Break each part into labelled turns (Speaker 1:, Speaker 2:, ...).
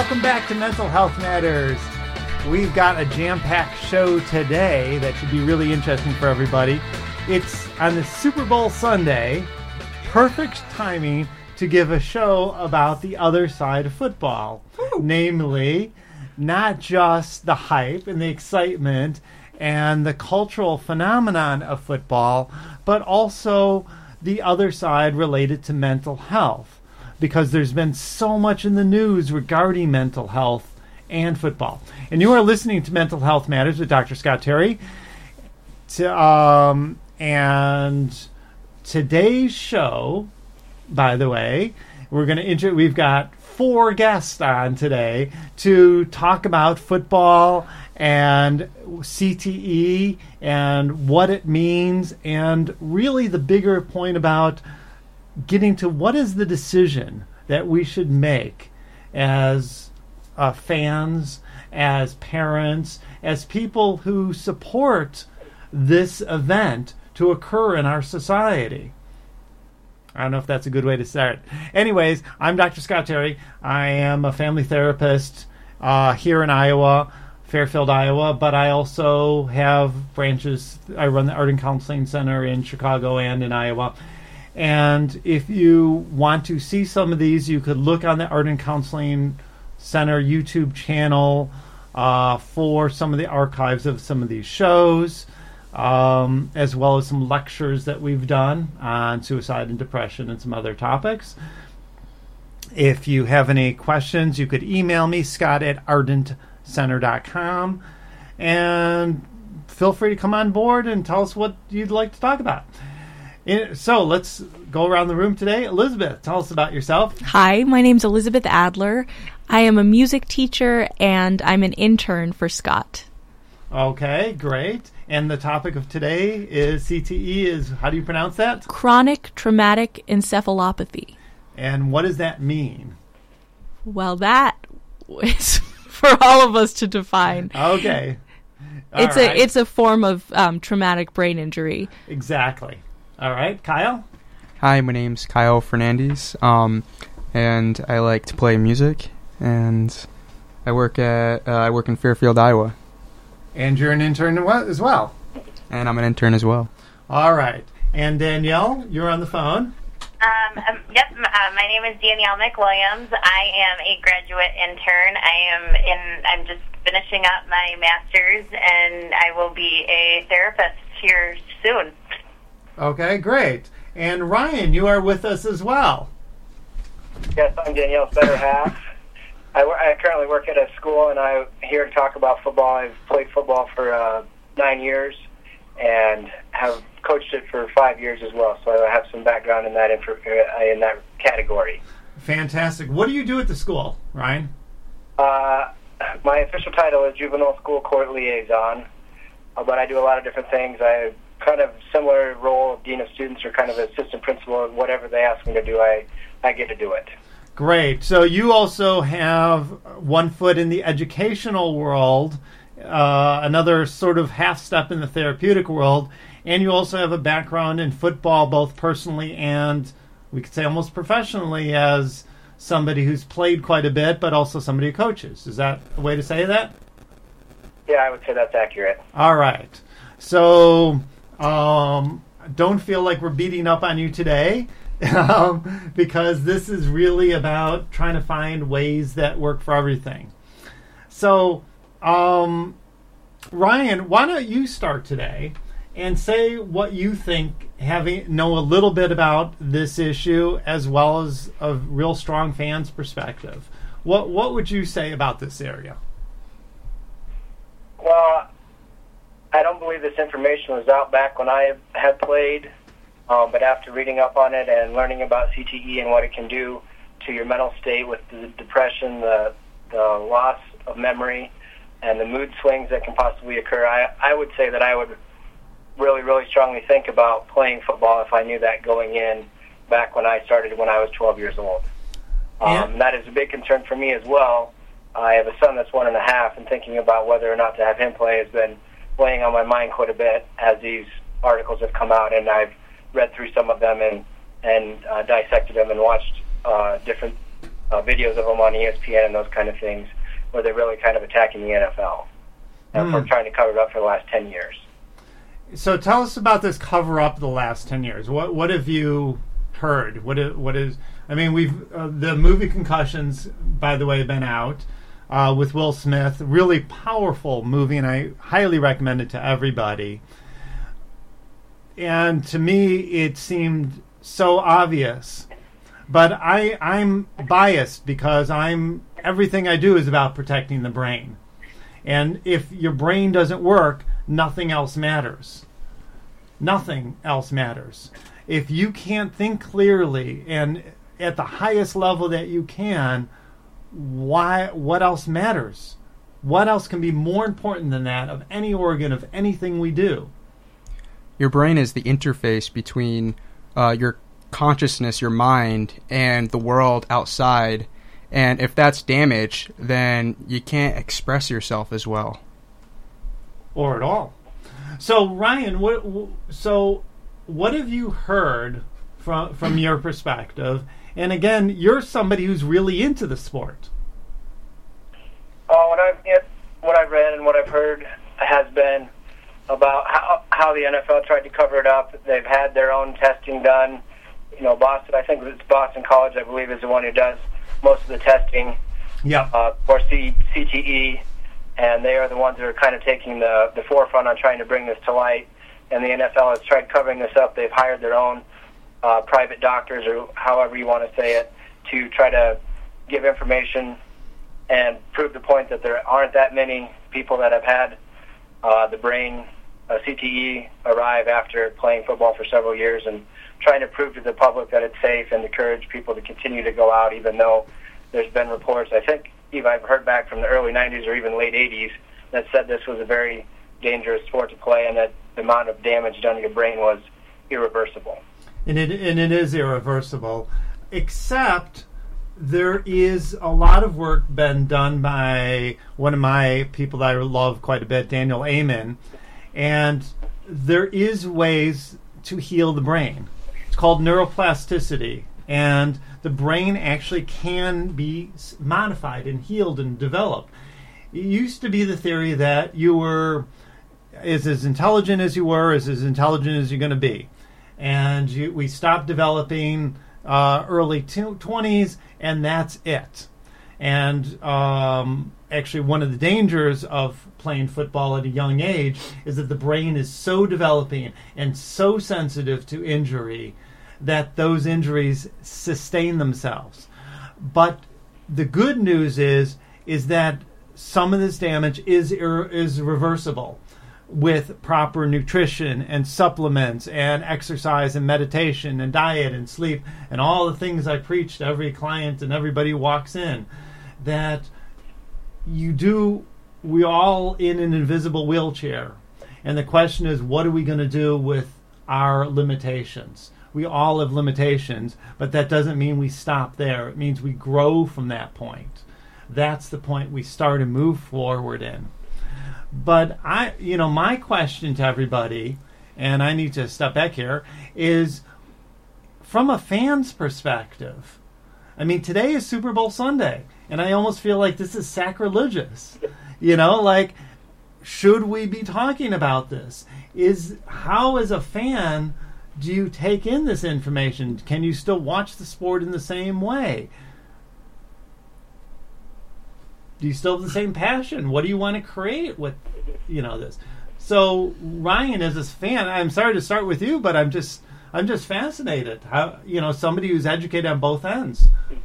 Speaker 1: Welcome back to Mental Health Matters. We've got a jam-packed show today that should be really interesting for everybody. It's on the Super Bowl Sunday. Perfect timing to give a show about the other side of football. Namely, not just the hype and the excitement and the cultural phenomenon of football, but also the other side related to mental health. Because there's been so much in the news regarding mental health and football. And you are listening to Mental Health Matters with Dr. Scott Terry. And today's show, by the way, we've got 4 guests on today to talk about football and CTE and what it means, and really the bigger point about getting to what is the decision that we should make as fans, as parents, as people who support this event to occur in our society. I don't know if that's a good way to start. Anyways, I'm Dr. Scott Terry. I am a family therapist here in Iowa, Fairfield, Iowa, but I also have branches. I run the Art and Counseling Center in Chicago and in Iowa. And if you want to see some of these, you could look on the Art and Counseling Center YouTube channel for some of the archives of some of these shows, as well as some lectures that we've done on suicide and depression and some other topics. If you have any questions, you could email me, scott@ardentcenter.com, and feel free to come on board and tell us what you'd like to talk about. So let's go around the room today. Elizabeth, tell us about yourself.
Speaker 2: Hi, my name's Elizabeth Adler. I am a music teacher, and I'm an intern for Scott.
Speaker 1: Okay, great. And the topic of today is CTE. How do you pronounce that?
Speaker 2: Chronic traumatic encephalopathy.
Speaker 1: And what does that mean?
Speaker 2: Well, that is for all of us to define.
Speaker 1: Okay.
Speaker 2: It's a form of traumatic brain injury.
Speaker 1: Exactly. All right, Kyle?
Speaker 3: Hi, my name's Kyle Fernandez, and I like to play music, and I work in Fairfield, Iowa.
Speaker 1: And you're an intern as well?
Speaker 3: And I'm an intern as well.
Speaker 1: All right. And Danielle, you're on the phone.
Speaker 4: Yep, my name is Danielle McWilliams. I am a graduate intern. I'm just finishing up my master's, and I will be a therapist here soon. Okay,
Speaker 1: great. And Ryan, you are with us as well.
Speaker 5: Yes, I'm Danielle's better half. I currently work at a school, and I'm here to talk about football. I've played football for 9 years and have coached it for 5 years as well, so I have some background in that category.
Speaker 1: Fantastic. What do you do at the school, Ryan?
Speaker 5: My official title is Juvenile School Court Liaison, but I do a lot of different things. I kind of similar role of dean of students or kind of assistant principal. Whatever they ask me to do, I get to do it.
Speaker 1: Great. So you also have one foot in the educational world, another sort of half step in the therapeutic world, and you also have a background in football, both personally and we could say almost professionally, as somebody who's played quite a bit, but also somebody who coaches. Is that a way to say that?
Speaker 5: Yeah, I would say that's accurate.
Speaker 1: All right. So don't feel like we're beating up on you today, because this is really about trying to find ways that work for everything. So, Ryan, why don't you start today and say what you think, know a little bit about this issue as well as a real strong fan's perspective. What would you say about this area?
Speaker 5: Well, I don't believe this information was out back when I had played, but after reading up on it and learning about CTE and what it can do to your mental state with the depression, the loss of memory, and the mood swings that can possibly occur, I would say that I would really, really strongly think about playing football if I knew that going in back when I started when I was 12 years old. That is a big concern for me as well. I have a son that's 1.5, and thinking about whether or not to have him play has been weighing on my mind quite a bit as these articles have come out, and I've read through some of them and dissected them and watched different videos of them on ESPN and those kind of things, where they're really kind of attacking the NFL. And we're trying to cover it up for the last 10 years.
Speaker 1: So tell us about this cover-up the last 10 years. What have you heard? What is? I mean, we've the movie Concussions, by the way, been out with Will Smith. Really powerful movie, and I highly recommend it to everybody. And to me, it seemed so obvious. But I'm biased because everything I do is about protecting the brain. And if your brain doesn't work, nothing else matters. Nothing else matters. If you can't think clearly and at the highest level that you can, what else matters? What else can be more important than that of any organ, of anything we do?
Speaker 3: Your brain is the interface between your consciousness, your mind, and the world outside. And if that's damaged, then you can't express yourself as well.
Speaker 1: Or at all. So, Ryan, what have you heard from your perspective? And again, you're somebody who's really into the sport.
Speaker 5: What I've read and what I've heard has been about how the NFL tried to cover it up. They've had their own testing done. Boston, I think it's Boston College, I believe, is the one who does most of the testing for CTE, and they are the ones that are kind of taking the forefront on trying to bring this to light. And the NFL has tried covering this up. They've hired their own private doctors, or however you want to say it, to try to give information and prove the point that there aren't that many people that have had the brain CTE arrive after playing football for several years, and trying to prove to the public that it's safe and encourage people to continue to go out, even though there's been reports, I think, I've heard back from the early 90s or even late 80s, that said this was a very dangerous sport to play and that the amount of damage done to your brain was irreversible.
Speaker 1: And it is irreversible, except there is a lot of work been done by one of my people that I love quite a bit, Daniel Amen, and there is ways to heal the brain. It's called neuroplasticity, and the brain actually can be modified and healed and developed. It used to be the theory that you were as intelligent as you were, as intelligent as you're going to be. And we stopped developing early 20s, and that's it. And actually one of the dangers of playing football at a young age is that the brain is so developing and so sensitive to injury that those injuries sustain themselves. But the good news is that some of this damage is reversible with proper nutrition and supplements and exercise and meditation and diet and sleep and all the things I preach to every client and everybody who walks in, that we all in an invisible wheelchair. And the question is, what are we going to do with our limitations? We all have limitations, but that doesn't mean we stop there. It means we grow from that point. That's the point we start and move forward in. But my question to everybody, and I need to step back here, is from a fan's perspective. I mean, today is Super Bowl Sunday, and I almost feel like this is sacrilegious. Should we be talking about this? How, as a fan, do you take in this information? Can you still watch the sport in the same way? Do you still have the same passion? What do you want to create with, this? So, Ryan, as a fan, I'm sorry to start with you, but I'm just fascinated. How, somebody who's educated on both ends.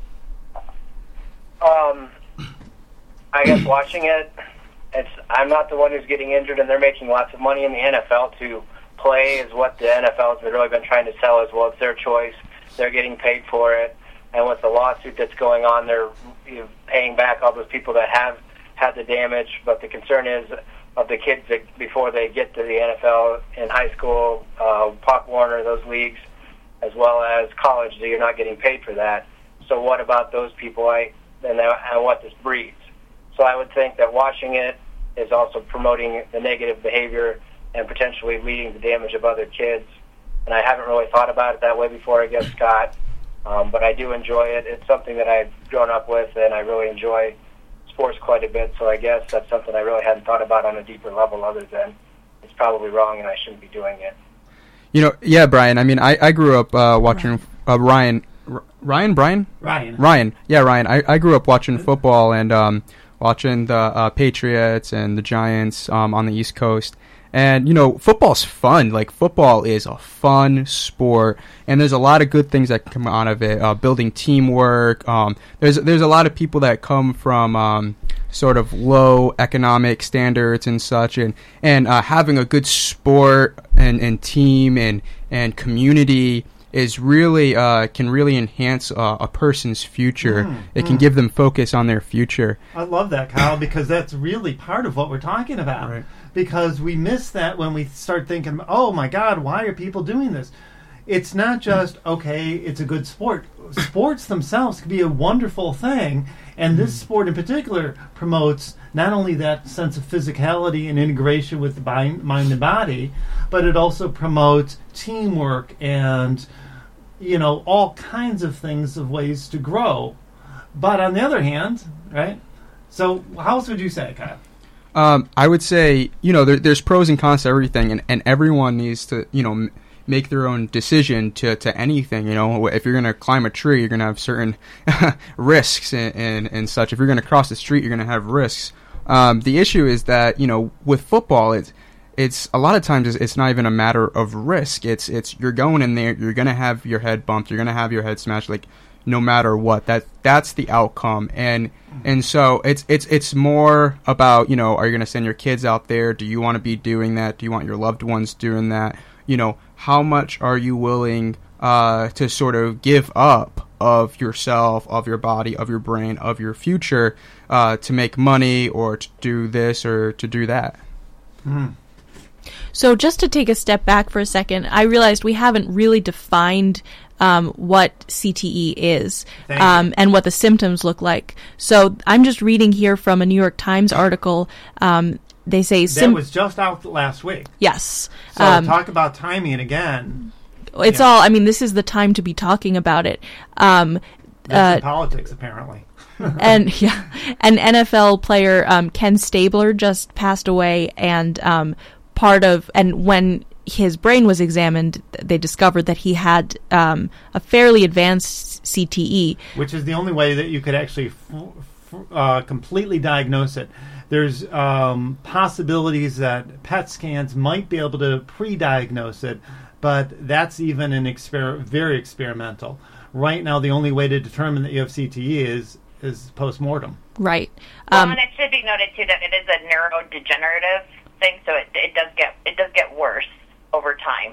Speaker 5: I guess watching it, I'm not the one who's getting injured, and they're making lots of money in the NFL to play, is what the NFL has really been trying to sell as well. It's their choice. They're getting paid for it. And with the lawsuit that's going on, they're paying back all those people that have had the damage. But the concern is of the kids that before they get to the NFL in high school, Pop Warner, those leagues, as well as college, that you're not getting paid for that. So what about those people and what this breeds? So I would think that watching it is also promoting the negative behavior and potentially leading to damage of other kids. And I haven't really thought about it that way before, I guess, Scott. But I do enjoy it. It's something that I've grown up with, and I really enjoy sports quite a bit. So I guess that's something I really hadn't thought about on a deeper level, other than it's probably wrong and I shouldn't be doing it.
Speaker 3: You know, yeah, Brian. I mean, I grew up watching Ryan. Yeah, Ryan. I grew up watching football and watching the Patriots and the Giants on the East Coast. And, you know, football's fun. Like, football is a fun sport, and there's a lot of good things that can come out of it. Building teamwork. There's a lot of people that come from sort of low economic standards and such, and having a good sport and team and community is really can really enhance a person's future. It can give them focus on their future.
Speaker 1: I love that, Kyle, because that's really part of what we're talking about.
Speaker 3: Right.
Speaker 1: Because we miss that when we start thinking, oh my God, why are people doing this? It's not just, okay, it's a good sport. Sports themselves can be a wonderful thing, and this sport in particular promotes not only that sense of physicality and integration with the mind and body, but it also promotes teamwork and, you know, all kinds of things of ways to grow. But on the other hand, right? So how else would you say, Kyle?
Speaker 3: I would say, you know, there's pros and cons to everything, and everyone needs to, you know, make their own decision to anything. You know, if you're going to climb a tree, you're going to have certain risks and such. If you're going to cross the street, you're going to have risks. The issue is that, you know, with football, it's a lot of times it's not even a matter of risk. It's you're going in there, you're going to have your head bumped, you're going to have your head smashed, like, no matter what. That's the outcome. And so it's more about, you know, are you going to send your kids out there? Do you want to be doing that? Do you want your loved ones doing that? You know, how much are you willing to sort of give up of yourself, of your body, of your brain, of your future to make money or to do this or to do that?
Speaker 2: So just to take a step back for a second, I realized we haven't really defined what CTE is and what the symptoms look like. So I'm just reading here from a New York Times article. They say
Speaker 1: that was just out last week.
Speaker 2: Yes.
Speaker 1: So talk about timing again.
Speaker 2: It's all. I mean, this is the time to be talking about it.
Speaker 1: That's in politics, apparently.
Speaker 2: And an NFL player Ken Stabler just passed away, and when his brain was examined, they discovered that he had a fairly advanced CTE. Which
Speaker 1: is the only way that you could actually completely diagnose it. There's possibilities that PET scans might be able to pre-diagnose it, but that's even very experimental. Right now, the only way to determine that you have CTE is post-mortem.
Speaker 2: Right.
Speaker 4: And it should be noted, too, that it is a neurodegenerative thing, so it does get worse over time.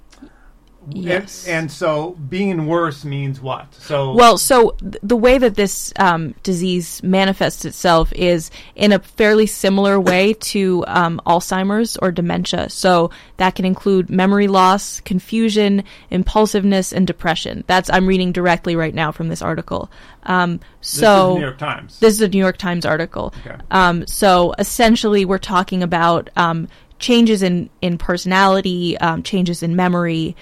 Speaker 2: Yes.
Speaker 1: And so being worse means what? So
Speaker 2: the way that this disease manifests itself is in a fairly similar way to Alzheimer's or dementia. So that can include memory loss, confusion, impulsiveness, and depression. I'm reading directly right now from this article.
Speaker 1: This is New York Times.
Speaker 2: This is a New York Times article.
Speaker 1: Okay.
Speaker 2: So essentially we're talking about changes in personality, changes in memory,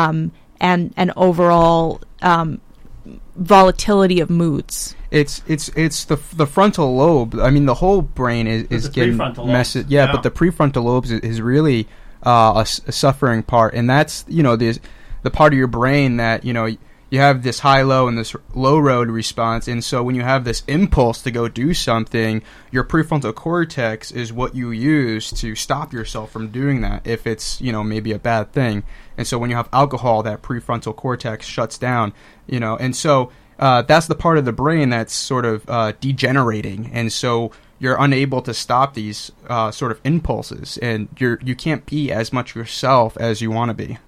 Speaker 2: and overall volatility of moods.
Speaker 3: It's the frontal lobe. I mean, the whole brain is getting messed. Yeah, but the prefrontal lobes is really a suffering part, and that's, you know, the part of your brain that, you know, you have this high-low and this low-road response, and so when you have this impulse to go do something, your prefrontal cortex is what you use to stop yourself from doing that if it's, you know, maybe a bad thing. And so when you have alcohol, that prefrontal cortex shuts down, you know, and so that's the part of the brain that's sort of degenerating, and so you're unable to stop these sort of impulses, and you can't be as much yourself as you want to be.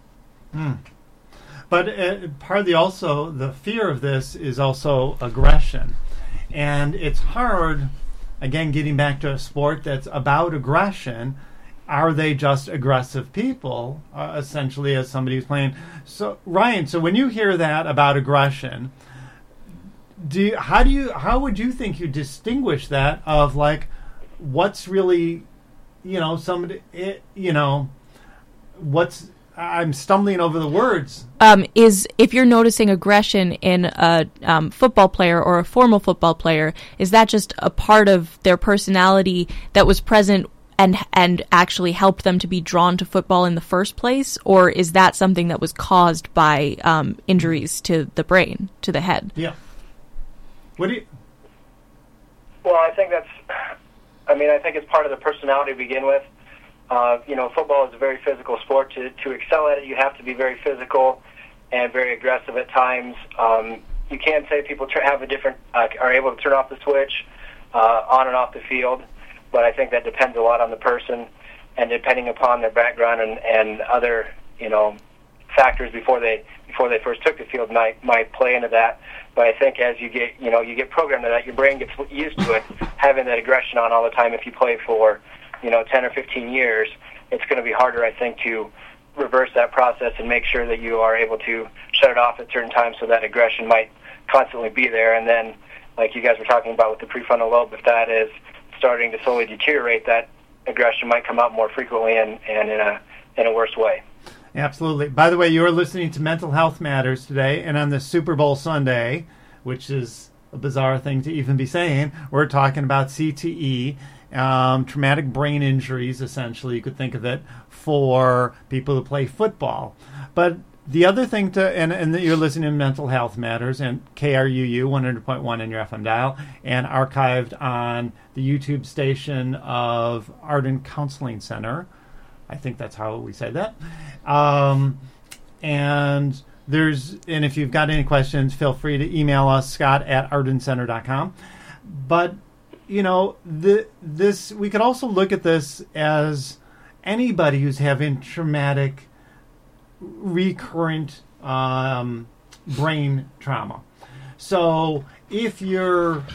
Speaker 1: But partly also the fear of this is also aggression. And it's hard, again, getting back to a sport that's about aggression. Are they just aggressive people, essentially, as somebody who's playing? So, Ryan, so when you hear that about aggression, how would you think you distinguish that of, like, what's really, you know, somebody, you know, what's I'm stumbling over the words.
Speaker 2: Is if you're noticing aggression in a football player or a former football player, is that just a part of their personality that was present and actually helped them to be drawn to football in the first place, or is that something that was caused by injuries to the brain, to the head?
Speaker 1: Yeah. What do you?
Speaker 5: Well, I think I think it's part of the personality to begin with. Football is a very physical sport. To excel at it, you have to be very physical and very aggressive at times. You can say people have a different, are able to turn off the switch on and off the field, but I think that depends a lot on the person, and depending upon their background and other, factors before they first took the field might play into that. But I think as you get programmed to that, your brain gets used to it, having that aggression on all the time. If you play for 10 or 15 years, it's going to be harder, I think, to reverse that process and make sure that you are able to shut it off at certain times, so that aggression might constantly be there. And then, like you guys were talking about with the prefrontal lobe, if that is starting to slowly deteriorate, that aggression might come out more frequently and in a worse way.
Speaker 1: Absolutely. By the way, you're listening to Mental Health Matters today, and on this Super Bowl Sunday, which is a bizarre thing to even be saying, we're talking about CTE, traumatic brain injuries, essentially, you could think of it, for people who play football. But the other thing and you're listening to Mental Health Matters and KRUU 100.1 in your FM dial, and archived on the YouTube station of Ardent Counseling Center. I think that's how we say that. And if you've got any questions, feel free to email us, scott@ardencenter.com. But, we could also look at this as anybody who's having traumatic, recurrent brain trauma. So if you're,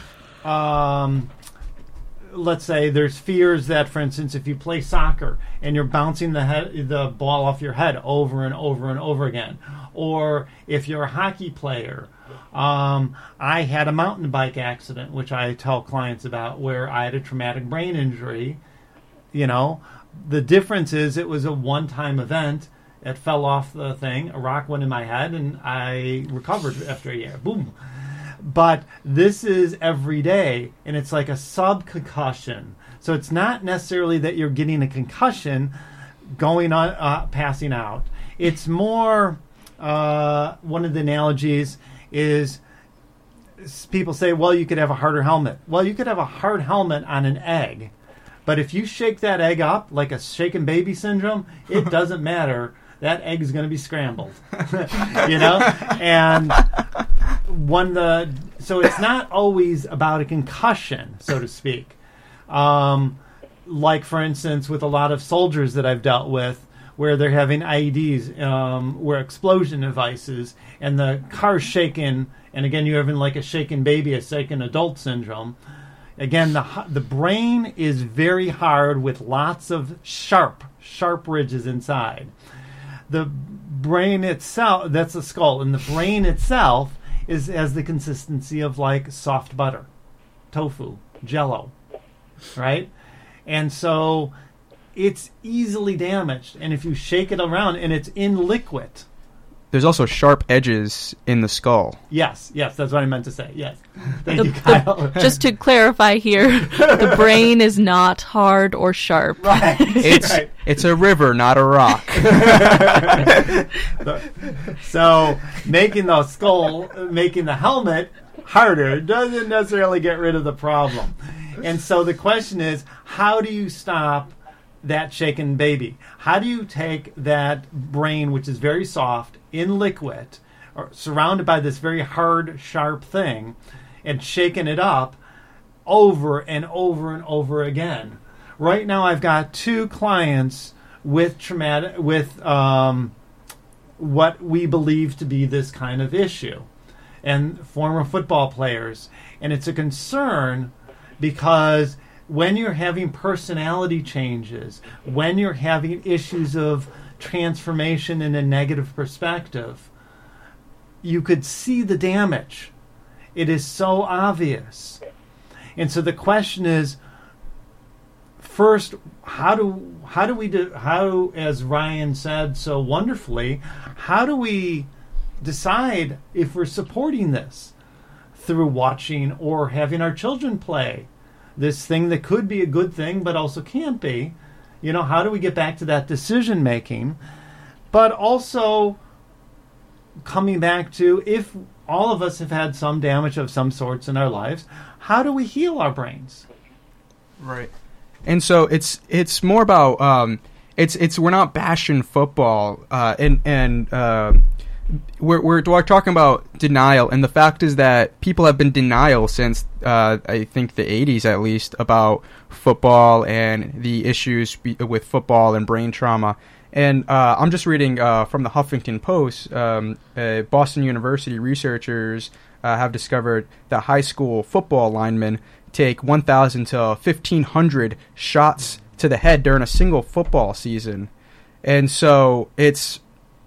Speaker 1: let's say there's fears that, for instance, if you play soccer and you're bouncing the ball off your head over and over and over again, or if you're a hockey player, I had a mountain bike accident, which I tell clients about, where I had a traumatic brain injury. The difference is it was a one-time event. It fell off the thing, a rock went in my head, and I recovered after a year. Boom. But this is every day, and it's like a sub-concussion. So it's not necessarily that you're getting a concussion going on, passing out. It's more, one of the analogies is people say, well, you could have a harder helmet. Well, you could have a hard helmet on an egg. But if you shake that egg up like a shaken baby syndrome, it doesn't matter. That egg is going to be scrambled. And so it's not always about a concussion, so to speak. Like, for instance, with a lot of soldiers that I've dealt with, where they're having IEDs, where explosion devices, and the car's shaking, and again, you're having like a shaken baby, a shaken adult syndrome. Again, the brain is very hard with lots of sharp ridges inside. The brain itself, that's the skull, and the brain itself has the consistency of like soft butter, tofu, Jell-O, right? And so it's easily damaged. And if you shake it around, and it's in liquid.
Speaker 3: There's also sharp edges in the skull.
Speaker 1: Yes, that's what I meant to say. Yes. Thank you, Kyle.
Speaker 2: Just to clarify here, the brain is not hard or sharp.
Speaker 1: Right.
Speaker 3: It's a river, not a rock.
Speaker 1: So making the helmet harder doesn't necessarily get rid of the problem. And so the question is, how do you stop that shaken baby? How do you take that brain, which is very soft, in liquid, or surrounded by this very hard, sharp thing, and shaking it up over and over and over again? Right now, I've got 2 clients with what we believe to be this kind of issue, and former football players. And it's a concern because when you're having personality changes, when you're having issues of transformation in a negative perspective, you could see the damage. It is so obvious. And so the question is, first, how, as Ryan said so wonderfully, how do we decide if we're supporting this through watching or having our children play this thing that could be a good thing but also can't be? You know, how do we get back to that decision making? But also coming back to, if all of us have had some damage of some sorts in our lives, how do we heal our brains?
Speaker 3: Right. And so it's more about we're not bashing football we're talking about denial, and the fact is that people have been denial since I think the 80s at least about football and the issues with football and brain trauma. And I'm just reading from the Huffington Post. Boston University researchers have discovered that high school football linemen take 1,000 to 1,500 shots to the head during a single football season, and so it's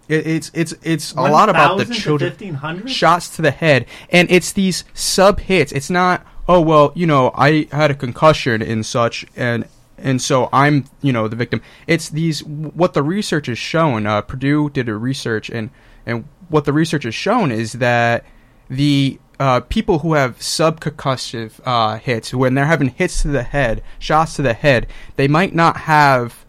Speaker 3: a lot about the children.
Speaker 1: 1,500
Speaker 3: shots to the head, and it's these sub hits. It's not, oh well, you know, I had a concussion and such, and so I'm, you know, the victim. It's these, what the research has shown. Purdue did a research, and what the research has shown is that the people who have subconcussive hits, when they're having hits to the head, shots to the head, they might not have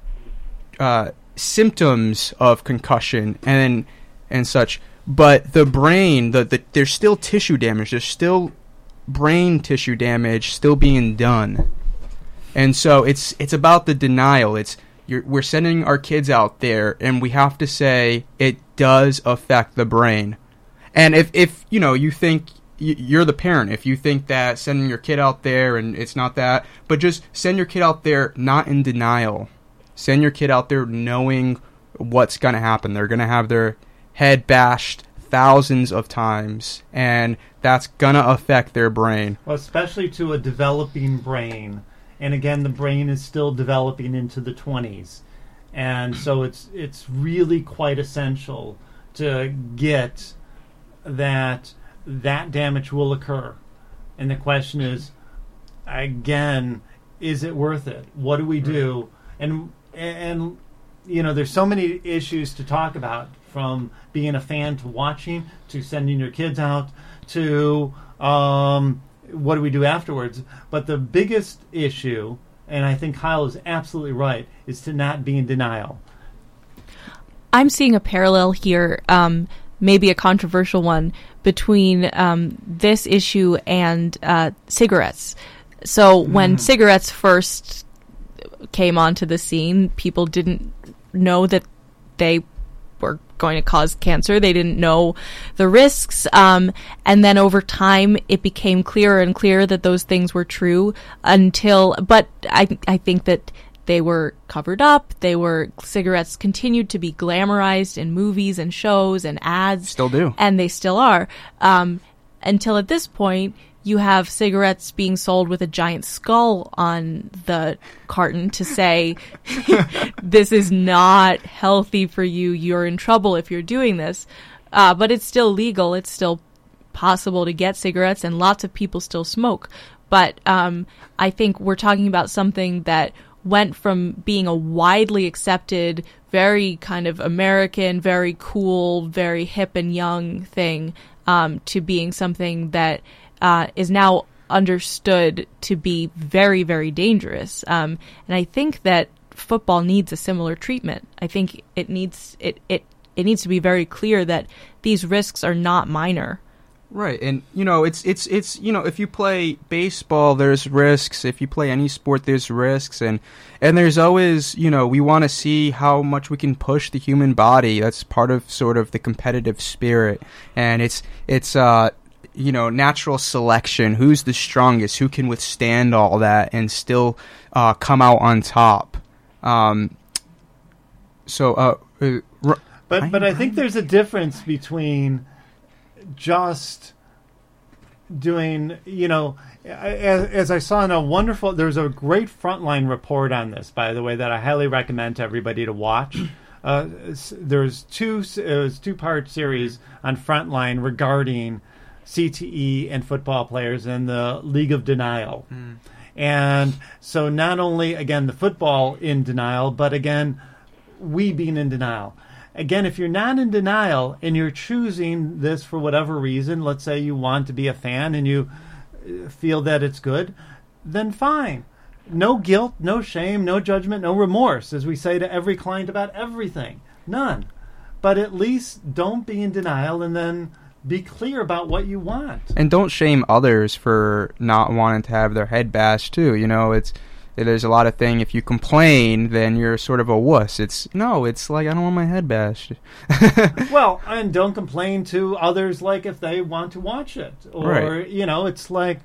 Speaker 3: symptoms of concussion and such, but the brain, there's still tissue damage. There's still brain tissue damage still being done, and so it's about the denial. We're sending our kids out there, and we have to say it does affect the brain. And if you know, you think you're the parent, if you think that sending your kid out there and it's not that, but just send your kid out there not in denial. Send your kid out there knowing what's going to happen. They're going to have their head bashed thousands of times, and that's going to affect their brain.
Speaker 1: Well, especially to a developing brain. And again, the brain is still developing into the 20s. And so it's really quite essential to get that damage will occur. And the question is, again, is it worth it? What do we do? And you know, there's so many issues to talk about, from being a fan to watching, to sending your kids out, to what do we do afterwards. But the biggest issue, and I think Kyle is absolutely right, is to not be in denial.
Speaker 2: I'm seeing a parallel here, maybe a controversial one, between this issue and cigarettes. So when cigarettes first came onto the scene, people didn't know that they were going to cause cancer. They didn't know the risks. And then over time, it became clearer and clearer that those things were true but I think that they were covered up. Cigarettes continued to be glamorized in movies and shows and ads.
Speaker 3: Still do.
Speaker 2: And they still are. Until at this point, you have cigarettes being sold with a giant skull on the carton to say, this is not healthy for you. You're in trouble if you're doing this. But it's still legal. It's still possible to get cigarettes, and lots of people still smoke. But I think we're talking about something that went from being a widely accepted, very kind of American, very cool, very hip and young thing, to being something that is now understood to be very, very dangerous. And I think that football needs a similar treatment. I think it needs to be very clear that these risks are not minor.
Speaker 3: Right, and you know, it's you know, if you play baseball, there's risks. If you play any sport, there's risks, and there's always, you know, we want to see how much we can push the human body. That's part of sort of the competitive spirit, and it's you know, natural selection. Who's the strongest? Who can withstand all that and still come out on top? But
Speaker 1: I think there's a difference between just doing, you know, as I saw in there's a great Frontline report on this, by the way, that I highly recommend to everybody to watch. There's a two-part series on Frontline regarding CTE and football players and the League of Denial. And so not only, again, the football in denial, but again, we being in denial. Again, if you're not in denial and you're choosing this for whatever reason, let's say you want to be a fan and you feel that it's good, then fine. No guilt, no shame, no judgment, no remorse, as we say to every client about everything. None. But at least don't be in denial, and then be clear about what you want.
Speaker 3: And don't shame others for not wanting to have their head bashed too. You know, there's a lot of thing. If you complain, then you're sort of a wuss. It's like, I don't want my head bashed.
Speaker 1: Well, and don't complain to others, like if they want to watch it, or
Speaker 3: right.
Speaker 1: It's like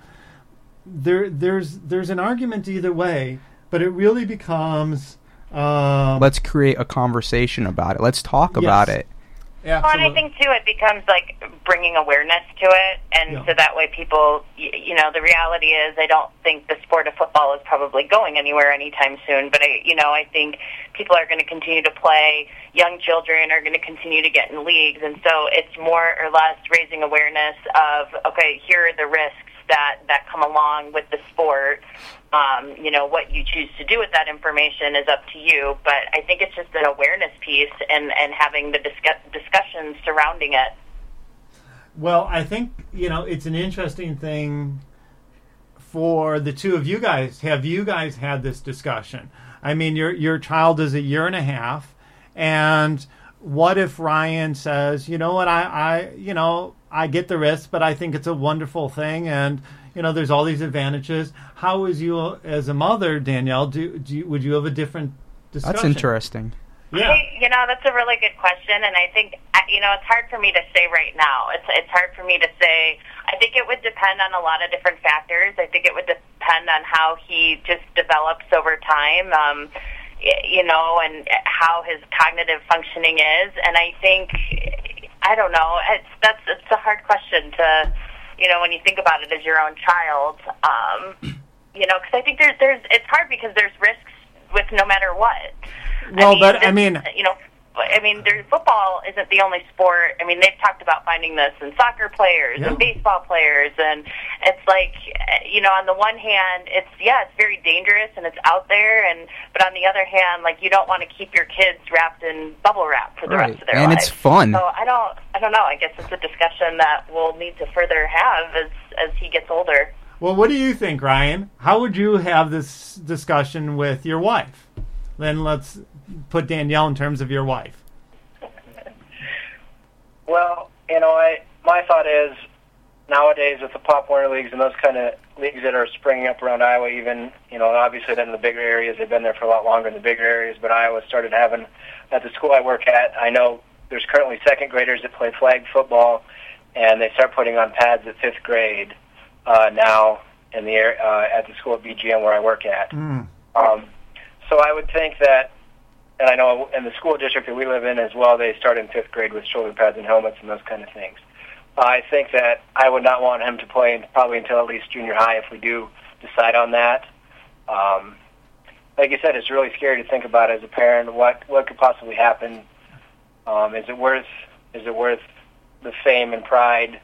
Speaker 1: there's an argument either way, but it really becomes.
Speaker 3: Let's create a conversation about it. Let's talk about it.
Speaker 1: Yeah,
Speaker 4: well, and I think, too, it becomes like bringing awareness to it, and so that way people, the reality is I don't think the sport of football is probably going anywhere anytime soon, but I think people are going to continue to play, young children are going to continue to get in leagues, and so it's more or less raising awareness of, okay, here are the risks that come along with the sport. What you choose to do with that information is up to you, but I think it's just an awareness piece and having the discussions surrounding it.
Speaker 1: Well, I think, it's an interesting thing for the two of you guys. Have you guys had this discussion? I mean, your child is 1.5 years, and what if Ryan says, you know what, I get the risk, but I think it's a wonderful thing, and there's all these advantages. How is you as a mother, Danielle? Would you have a different discussion?
Speaker 3: That's interesting.
Speaker 1: Yeah.
Speaker 4: That's a really good question, and I think it's hard for me to say right now. It's hard for me to say. I think it would depend on a lot of different factors. I think it would depend on how he just develops over time. And how his cognitive functioning is. And I think, I don't know, it's a hard question to, when you think about it as your own child, because I think it's hard because there's risks with no matter what. Football isn't the only sport. I mean, they've talked about finding this in soccer players and baseball players, and it's like, on the one hand, it's very dangerous and it's out there, but on the other hand, like, you don't want to keep your kids wrapped in bubble wrap for the rest of their lives.
Speaker 3: And it's fun.
Speaker 4: So I don't know. I guess it's a discussion that we'll need to further have as he gets older.
Speaker 1: Well, what do you think, Ryan? How would you have this discussion with your wife? Then let's put Danielle in terms of your wife.
Speaker 5: Well, my thought is nowadays with the Pop Warner leagues and those kind of leagues that are springing up around Iowa, even, obviously then in the bigger areas, they've been there for a lot longer in the bigger areas, but Iowa started having, at the school I work at, I know there's currently second graders that play flag football, and they start putting on pads at 5th grade now in the at the school at BGM where I work at. So I would think that, and I know in the school district that we live in as well, they start in 5th grade with shoulder pads and helmets and those kind of things. I think that I would not want him to play probably until at least junior high if we do decide on that. Like you said, it's really scary to think about as a parent. What could possibly happen? Is it worth the fame and pride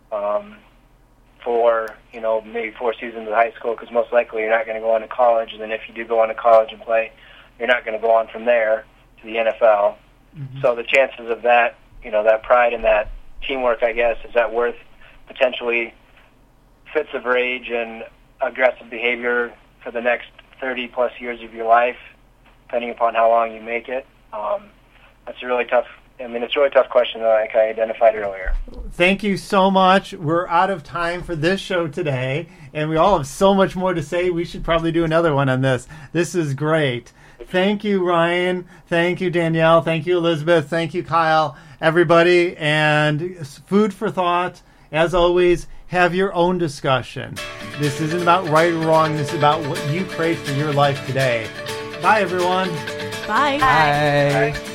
Speaker 5: for maybe 4 seasons of high school? Because most likely you're not going to go on to college, and then if you do go on to college and play, you're not going to go on from there to the NFL. Mm-hmm. So the chances of that, that pride and that teamwork, I guess, is that worth potentially fits of rage and aggressive behavior for the next 30-plus years of your life, depending upon how long you make it? That's a really tough. It's a really tough question, like I identified earlier.
Speaker 1: Thank you so much. We're out of time for this show today, and we all have so much more to say. We should probably do another one on this. This is great. Thank you, Ryan. Thank you, Danielle. Thank you, Elizabeth. Thank you, Kyle. Everybody, and food for thought. As always, have your own discussion. This isn't about right or wrong. This is about what you crave for your life today. Bye, everyone.
Speaker 2: Bye.
Speaker 3: Bye.